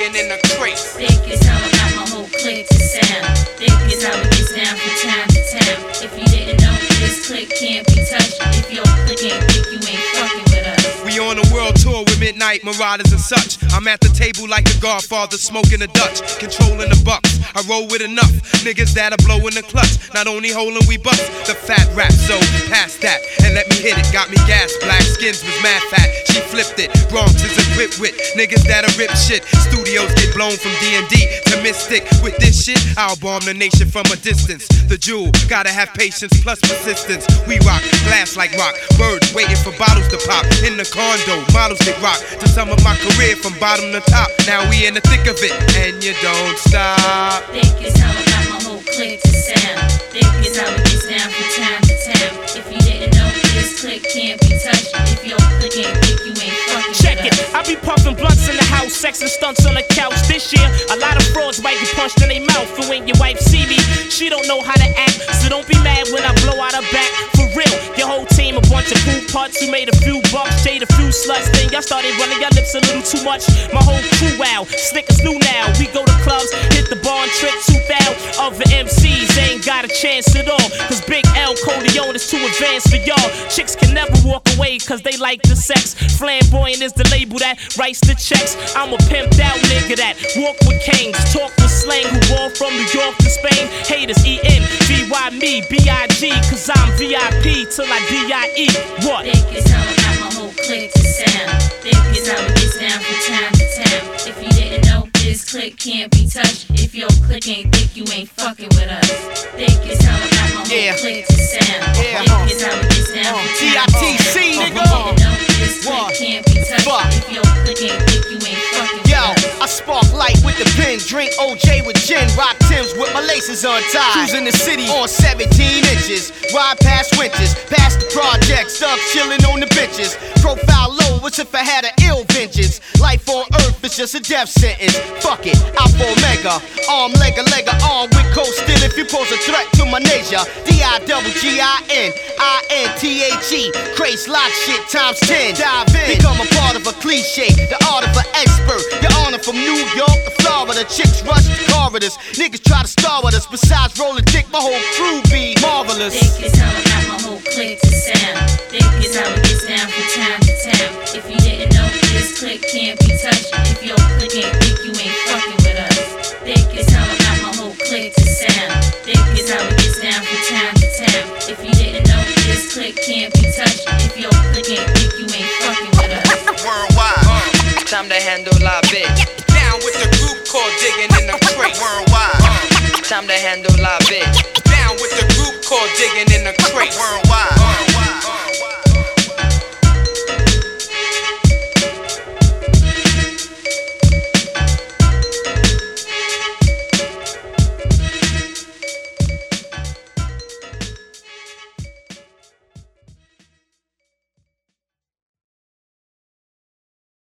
smoking in the crate. Thick is how I got my whole clique to sound. Thick is how it gets down from town to town. If you didn't know, this clique can't be touched. If your clique ain't thick, you ain't fucking with us. We on a world tour with Midnight Marauders and such. I'm at the table like the Godfather, smoking the Dutch, controlling the bucks. I roll with enough niggas that'll blow in the clutch. Not only holding, we bust the fat rap. So pass that and let me hit it. Got me gas, black skins was mad fat. She flipped it. Bronx is equipped with niggas that'll rip shit. Studios get blown from D&D to Mystic. With this shit, I'll bomb the nation from a distance. The jewel, gotta have patience plus persistence. We rock glass like rock. Birds waiting for bottles to pop. In the condo, models get rocked. To sum up my career from bottom to top. Now we in the thick of it, and you don't stop. Thick is how I got my whole clique to sound. Thick is how it gets down from town to town. If you didn't know, this clique can't be touched. If your clique ain't thick, you ain't fucking Check with it, us. I be puffing blunts in the house, sex and stunts on the couch. This year, a lot of frauds might get punched in their mouth. And when your wife see me, she don't know how to act. So don't be mad when I blow out her back. For real, your whole team a bunch of cool putts who made a few bucks, jade a few sluts. Then y'all started running your lips a little too much. My whole crew wow, slick as new now. We go to clubs, hit the bar and trick 2,000. Other MCs ain't got a chance at all. Cause Big L Codeon is too advanced for y'all. Chicks can never walk away cause they like the sex. Flamboyant is the label that writes the checks. I'm a pimped out nigga that walk with kings, talk with slang, who ball from New York to Spain. Haters ENVY me, B.I.G. cause I'm VIP till I D.I.E. What? Thick is how I got my whole clique to sound. Thick is how it gets down from town to town. If you didn't know, this clique can't be touched. If your clique ain't thick, you ain't fucking with us. Thick is how I got my whole clique to sound. Thick is how it gets down from town to town. If you didn't know, this clique can't be touched. If your clique ain't thick, you ain't fucking with us. I spark light with the pen, drink OJ with gin, rock Timbs with my laces untied. Cruising the city on 17 inches, ride past winters, past the projects, thugs chilling on the benches. Profile low, as if I had an ill vengeance. Life on earth is just a death sentence. Fuck it, Alpha Omega, arm, legger, arm with cold steel if you pose a threat to my nature. D-I-double-G-I-N-I-N-T-H-E, craze lock shit times 10. Dive in, become a part of a cliche, the art of an expert. Your honor from New York to Florida, chicks rush the corridors. Niggas try to star with us, besides rolling dick, my whole crew be marvelous. Thick is how I got my whole clique to sound. Thick is how it gets down from town to town. If you didn't know, this clique can't be touched. If your clique ain't thick,